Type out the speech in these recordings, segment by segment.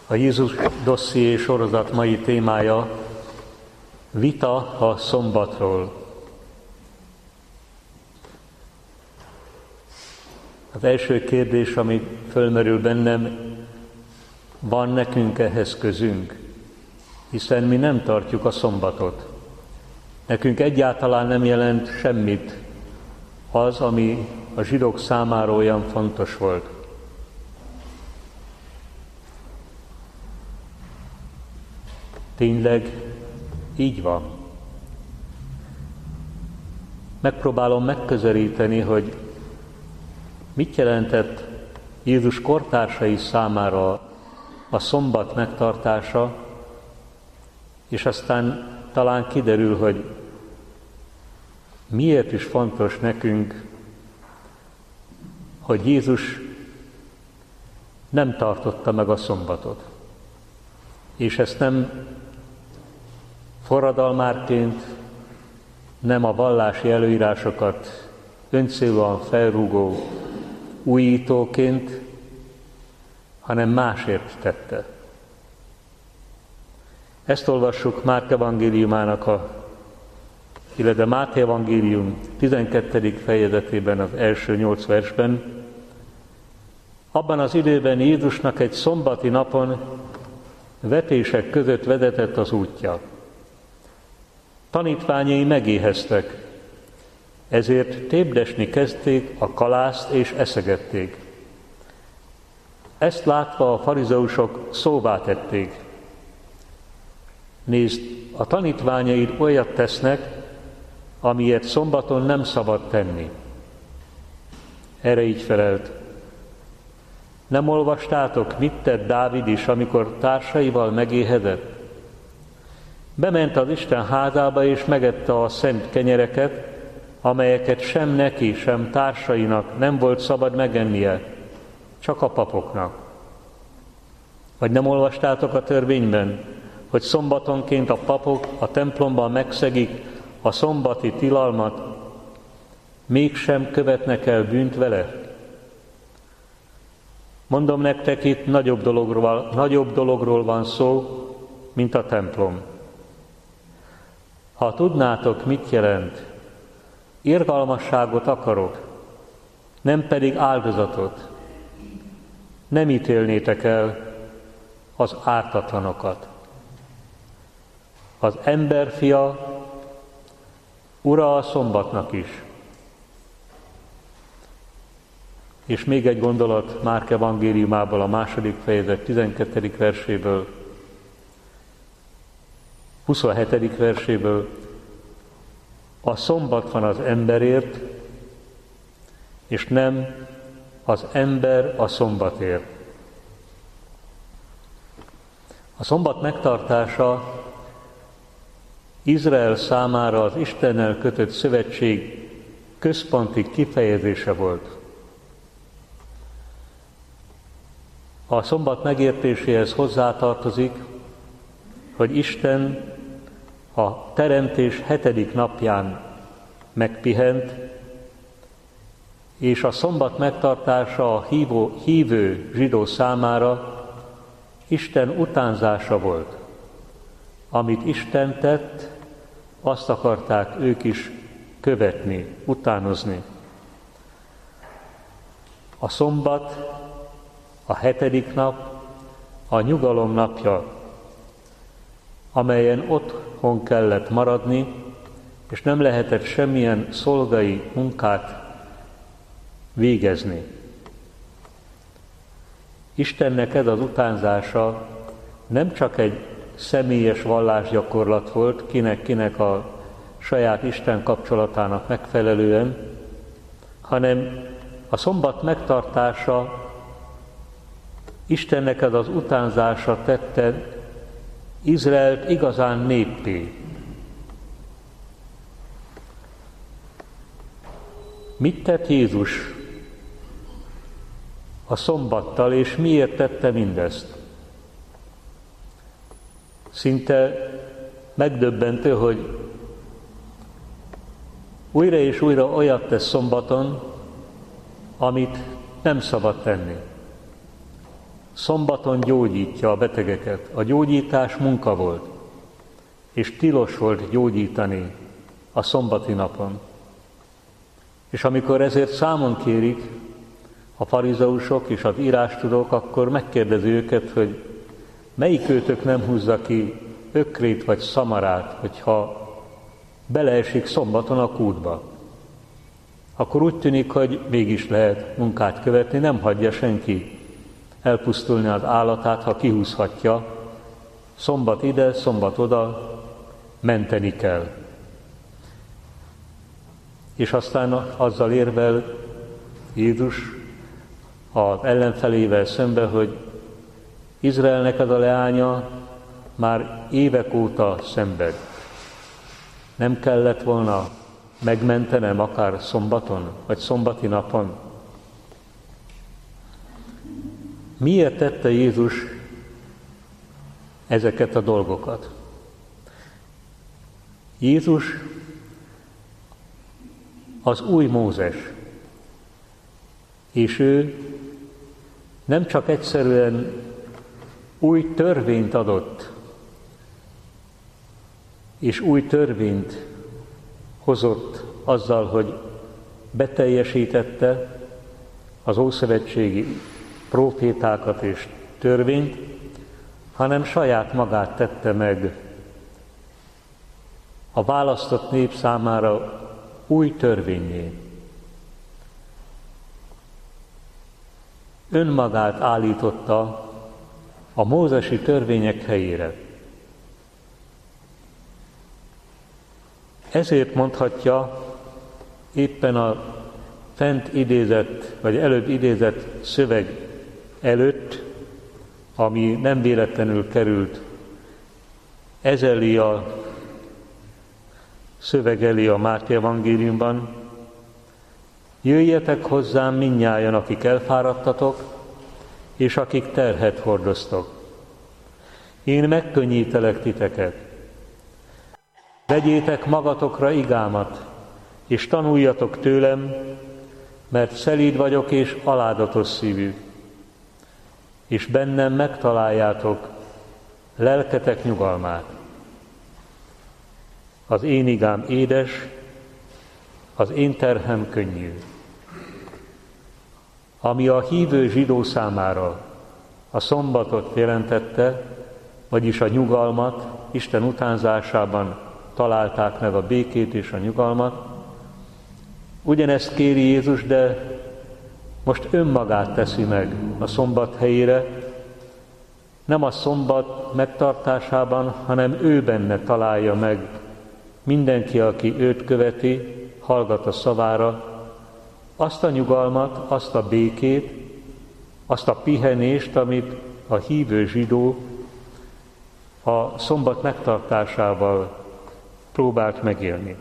A Jézus dosszié sorozat mai témája vita a szombatról. Az első kérdés, ami fölmerül bennem, van nekünk ehhez közünk, hiszen mi nem tartjuk a szombatot. Nekünk egyáltalán nem jelent semmit az, ami a zsidók számára olyan fontos volt. Tényleg így van. Megpróbálom megközelíteni, hogy mit jelentett Jézus kortársai számára a szombat megtartása, és aztán talán kiderül, hogy miért is fontos nekünk, hogy Jézus nem tartotta meg a szombatot. És ezt nem forradalmárként, nem a vallási előírásokat öncélúan felrúgó újítóként, hanem másért tette. Ezt olvassuk Márk evangéliumának, illetve Máté evangélium 12. fejezetében, az első 8 versben. Abban az időben Jézusnak egy szombati napon vetések között vezetett az útja. Tanítványai megéheztek, ezért tépdesni kezdték a kalászt és eszegették. Ezt látva a farizeusok szóvá tették. Nézd, a tanítványaid olyat tesznek, amilyet szombaton nem szabad tenni. Erre így felelt: nem olvastátok, mit tett Dávid is, amikor társaival megéhezett? Bement az Isten házába, és megette a szent kenyereket, amelyeket sem neki, sem társainak nem volt szabad megennie, csak a papoknak. Vagy nem olvastátok a törvényben, hogy szombatonként a papok a templomban megszegik a szombati tilalmat, mégsem követnek el bűnt vele? Mondom nektek, itt nagyobb dologról van szó, mint a templom. Ha tudnátok, mit jelent, irgalmasságot akarok, nem pedig áldozatot, nem ítélnétek el az ártatlanokat. Az emberfia ura a szombatnak is. És még egy gondolat Márk evangéliumából, a 2. fejezet 12. verséből, 27. verséből. A szombat van az emberért, és nem az ember a szombatért. A szombat megtartása Izrael számára az Istennel kötött szövetség központi kifejezése volt. A szombat megértéséhez hozzátartozik, hogy Isten a teremtés 7. napján megpihent, és a szombat megtartása a hívő zsidó számára Isten utánzása volt. Amit Isten tett, azt akarták ők is követni, utánozni. A szombat, a 7. nap, a nyugalom napja, amelyen otthon kellett maradni, és nem lehetett semmilyen szolgai munkát végezni. Istennek ez az utánzása nem csak egy személyes vallásgyakorlat volt, kinek a saját Isten kapcsolatának megfelelően, hanem a szombat megtartása, Istennek ez az utánzása tette Izraelt igazán néppé. Mit tett Jézus a szombattal, és miért tette mindezt? Szinte megdöbbentő, hogy újra és újra olyat tesz szombaton, amit nem szabad tenni. Szombaton gyógyítja a betegeket. A gyógyítás munka volt, és tilos volt gyógyítani a szombati napon. És amikor ezért számon kérik a farizeusok és az írástudók, akkor megkérdezi őket, hogy melyik őtök nem húzza ki ökrét vagy szamarát, hogyha beleesik szombaton a kútba. Akkor úgy tűnik, hogy mégis lehet munkát követni, nem hagyja senki elpusztulni az állatát, ha kihúzhatja. Szombat ide, szombat oda, menteni kell. És aztán azzal érvel Jézus az ellenfelével szembe, hogy Izraelnek ez a leánya már évek óta szenved. Nem kellett volna megmentenem akár szombaton, vagy szombati napon? Miért tette Jézus ezeket a dolgokat? Jézus az új Mózes, és ő nem csak egyszerűen új törvényt adott, és új törvényt hozott azzal, hogy beteljesítette az ószövetségi prófétákat és törvényt, hanem saját magát tette meg a választott nép számára új törvényé. Önmagát állította a mózesi törvények helyére. Ezért mondhatja éppen a fent idézett, vagy előbb idézett szöveg előtt, ami nem véletlenül került a szöveg elé a Máté evangéliumban: jöjjetek hozzám mindnyájan, akik elfáradtatok, és akik terhet hordoztok. Én megkönnyítelek titeket. Vegyétek magatokra igámat, és tanuljatok tőlem, mert szelíd vagyok és alázatos szívű, és bennem megtaláljátok lelketek nyugalmát. Az én igám édes, az én terhem könnyű. Ami a hívő zsidó számára a szombatot jelentette, vagyis a nyugalmat, Isten utánzásában találták meg a békét és a nyugalmat, ugyanezt kéri Jézus, de most önmagát teszi meg a szombat helyére, nem a szombat megtartásában, hanem ő benne találja meg mindenki, aki őt követi, hallgat a szavára, azt a nyugalmat, azt a békét, azt a pihenést, amit a hívő zsidó a szombat megtartásával próbált megélni.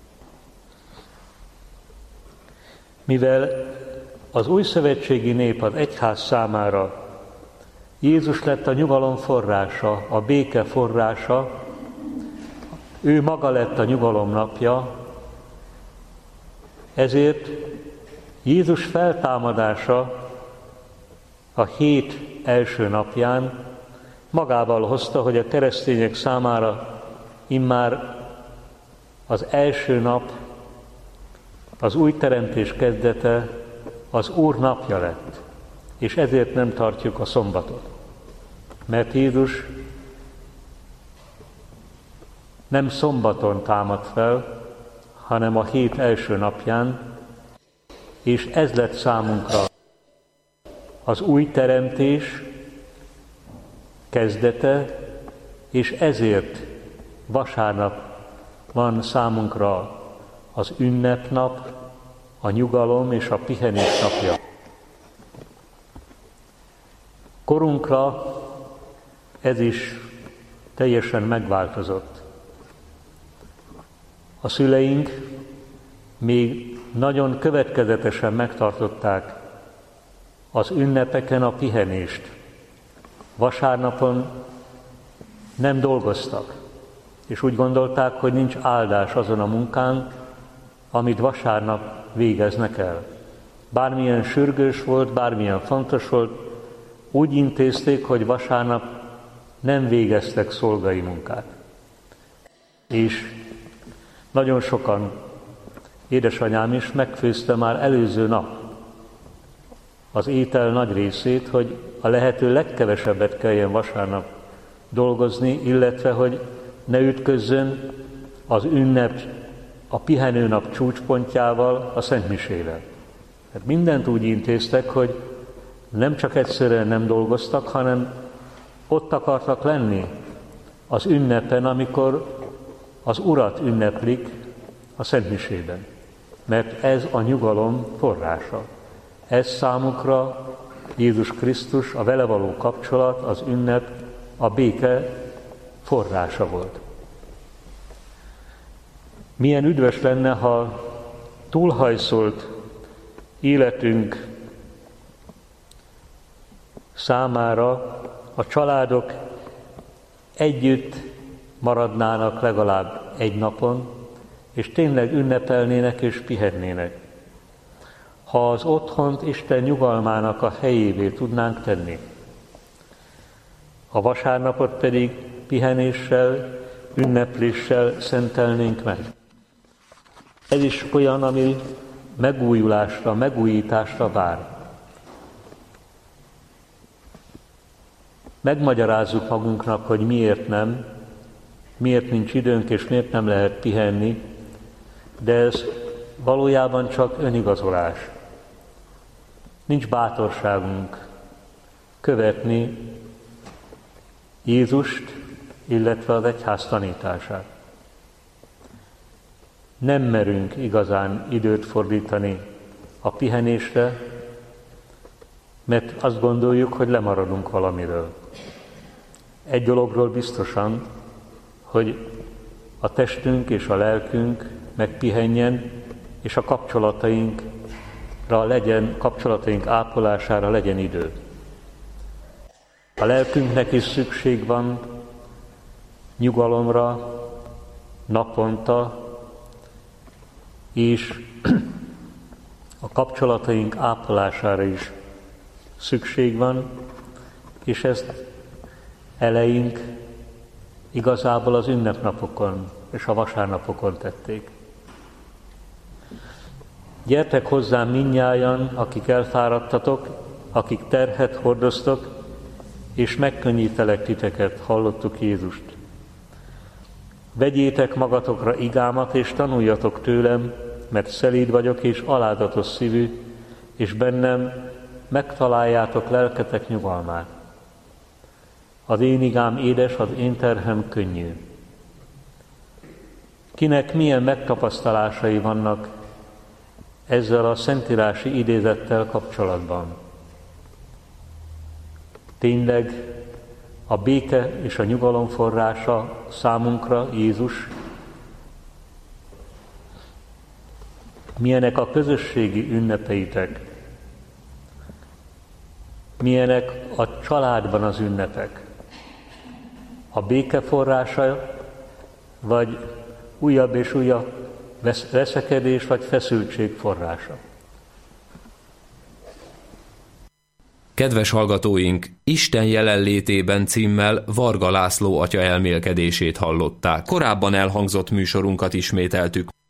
Mivel az újszövetségi nép, az egyház számára Jézus lett a nyugalom forrása, a béke forrása, ő maga lett a nyugalom napja, ezért Jézus feltámadása a hét első napján magával hozta, hogy a keresztények számára immár az első nap, az új teremtés kezdete az Úr napja lett, és ezért nem tartjuk a szombatot. Mert Jézus nem szombaton támad fel, hanem a hét első napján, és ez lett számunkra az új teremtés kezdete, és ezért vasárnap van számunkra az ünnepnap, a nyugalom és a pihenés napja. Korunkra ez is teljesen megváltozott. A szüleink még nagyon következetesen megtartották az ünnepeken a pihenést. Vasárnapon nem dolgoztak, és úgy gondolták, hogy nincs áldás azon a munkán, amit vasárnap végeznek el. Bármilyen sürgős volt, bármilyen fontos volt, úgy intézték, hogy vasárnap nem végeztek szolgai munkát. És nagyon sokan, édesanyám is megfőzte már előző nap az étel nagy részét, hogy a lehető legkevesebbet kelljen vasárnap dolgozni, illetve hogy ne ütközzön az ünnep a pihenőnap csúcspontjával, a szentmisével. Hát mindent úgy intéztek, hogy nem csak egyszerűen nem dolgoztak, hanem ott akartak lenni az ünnepen, amikor az Urat ünneplik a szentmisében. Mert ez a nyugalom forrása. Ez számukra Jézus Krisztus, a vele való kapcsolat, az ünnep, a béke forrása volt. Milyen üdvös lenne, ha túlhajszolt életünk számára a családok együtt maradnának legalább egy napon, és tényleg ünnepelnének és pihennének. Ha az otthont Isten nyugalmának a helyévé tudnánk tenni, a vasárnapot pedig pihenéssel, ünnepléssel szentelnénk meg. Ez is olyan, ami megújulásra, megújításra vár. Megmagyarázzuk magunknak, hogy miért nem, miért nincs időnk, és miért nem lehet pihenni, de ez valójában csak önigazolás. Nincs bátorságunk követni Jézust, illetve az egyház tanítását. Nem merünk igazán időt fordítani a pihenésre, mert azt gondoljuk, hogy lemaradunk valamiről. Egy dologról biztosan, hogy a testünk és a lelkünk megpihenjen, és a kapcsolataink ápolására legyen idő. A lelkünknek is szükség van nyugalomra naponta, és a kapcsolataink ápolására is szükség van, és ezt eleink igazából az ünnepnapokon és a vasárnapokon tették. Gyertek hozzám mindnyájan, akik elfáradtatok, akik terhet hordoztok, és megkönnyítelek titeket, hallottuk Jézust. Vegyétek magatokra igámat, és tanuljatok tőlem, mert szelíd vagyok, és alázatos szívű, és bennem megtaláljátok lelketek nyugalmát. Az én igám édes, az én terhem könnyű. Kinek milyen megtapasztalásai vannak ezzel a szentírási idézettel kapcsolatban? Tényleg a béke és a nyugalom forrása számunkra Jézus? Milyenek a közösségi ünnepeitek? Milyenek a családban az ünnepek? A béke forrása, vagy újabb és újabb veszekedés, vagy feszültség forrása? Kedves hallgatóink, Isten jelenlétében címmel Varga László atya elmélkedését hallották. Korábban elhangzott műsorunkat ismételtük.